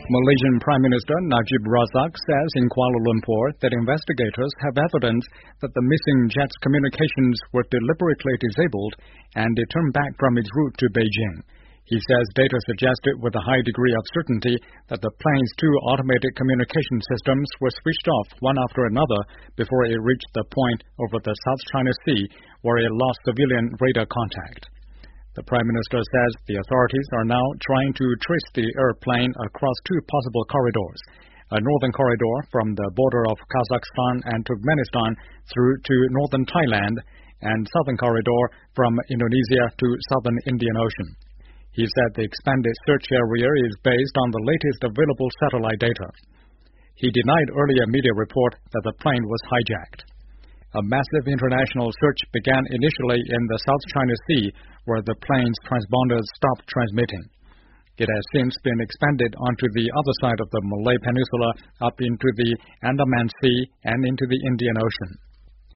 Malaysian Prime Minister Najib Razak says in Kuala Lumpur that investigators have evidence that the missing jet's communications were deliberately disabled and it turned back from its route to Beijing. He says data suggested with a high degree of certainty that the plane's two automated communication systems were switched off one after another before it reached the point over the South China Sea where it lost civilian radar contact. The Prime Minister says the authorities are now trying to trace the airplane across two possible corridors, a northern corridor from the border of Kazakhstan and Turkmenistan through to northern Thailand, and southern corridor from Indonesia to southern Indian Ocean. He said the expanded search area is based on the latest available satellite data. He denied earlier media report that the plane was hijacked. A massive international search began initially in the South China Sea, where the plane's transponders stopped transmitting. It has since been expanded onto the other side of the Malay Peninsula, up into the Andaman Sea and into the Indian Ocean.